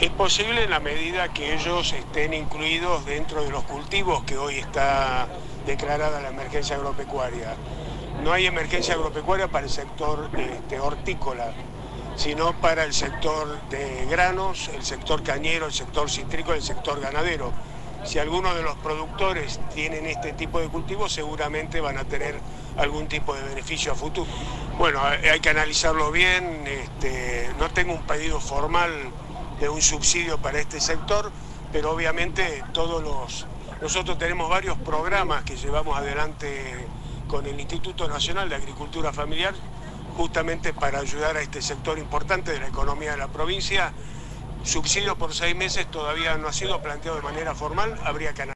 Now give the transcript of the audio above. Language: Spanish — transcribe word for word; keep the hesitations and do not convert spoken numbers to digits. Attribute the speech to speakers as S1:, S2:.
S1: Es posible en la medida que ellos estén incluidos dentro de los cultivos que hoy está declarada la emergencia agropecuaria. No hay emergencia agropecuaria para el sector este, hortícola, sino para el sector de granos, el sector cañero, el sector cítrico, el sector ganadero. Si algunos de los productores tienen este tipo de cultivos, seguramente van a tener algún tipo de beneficio a futuro. Bueno, hay que analizarlo bien, este, no tengo un pedido formal de un subsidio para este sector, pero obviamente todos los... Nosotros tenemos varios programas que llevamos adelante con el Instituto Nacional de Agricultura Familiar, justamente para ayudar a este sector importante de la economía de la provincia. Subsidio por seis meses todavía no ha sido planteado de manera formal, habría que analizar.